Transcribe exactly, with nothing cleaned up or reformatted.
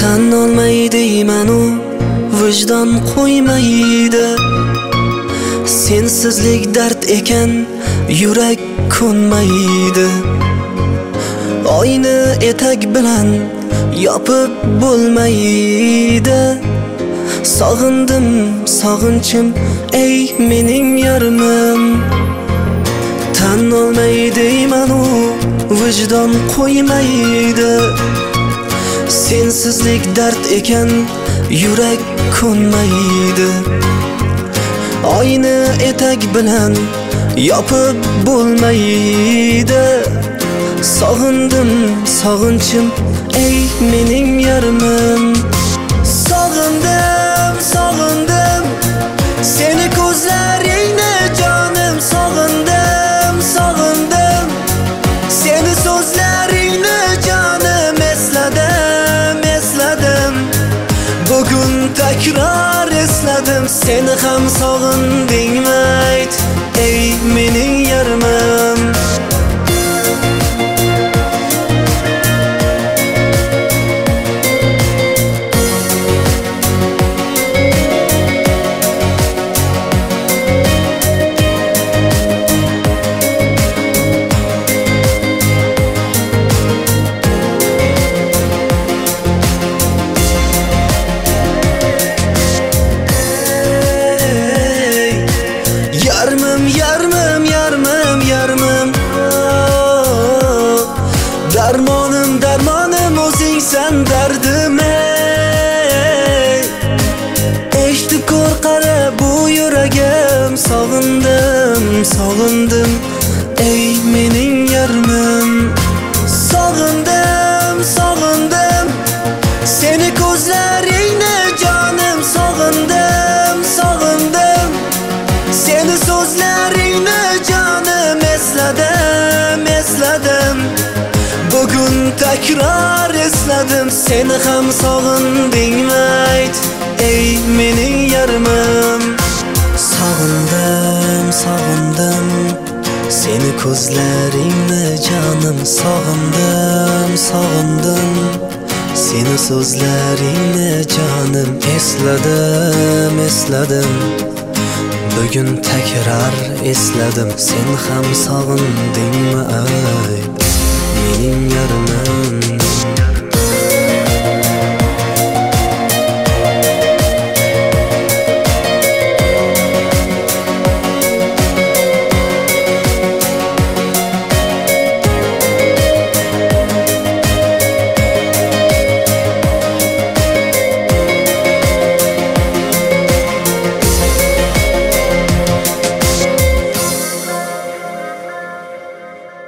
Tan olmaydi manu vijdon qo'ymaydi. Sensizlik dard ekan, yurak ko'nmaydi. Oyni etak bilan yopib bo'lmaydi. Sog'indim, sog'inchim, ey mening yarimim. Tan olmaydi manu vijdon qo'ymaydi. Sensizlik dard ekan, yurak ko'nmaydi. Oyni etak bilan yopib bo'lmaydi. Sog'indim, sog'inchim, ey mening yarimim. Sog'indim, sog'indim seni ko'zlaringni jonim. Sog'indim, sog'indim seni so'zlaringni jonim. Esladim, esladim bugun takror esladim. Seni ham sog'indingmi ayt, ey mening yarimim. Yarmim, yarmim, yarmim oh, darmonim, darmonim o'zingsan dardim ey. Eshitib ko'r qara bu yuragim. Sog'indim, sog'indim ey mening yarimim. Sog'indim, sog'indim seni ko'zlaringni jonim. Sog'indim, sog'indim seni so'zlaringni jonim. Esladim, esladim bugun takror esladim. Seni ham sog'indingmi ayt, ey mening yarimim. Sog'indim, sog'indim seni ko'zlaringni jonim. Sog'indim, sog'indim seni so'zlaringni jonim. Esladim, esladim bugun takrar esladim. Sen ham sog'indingmi ay mening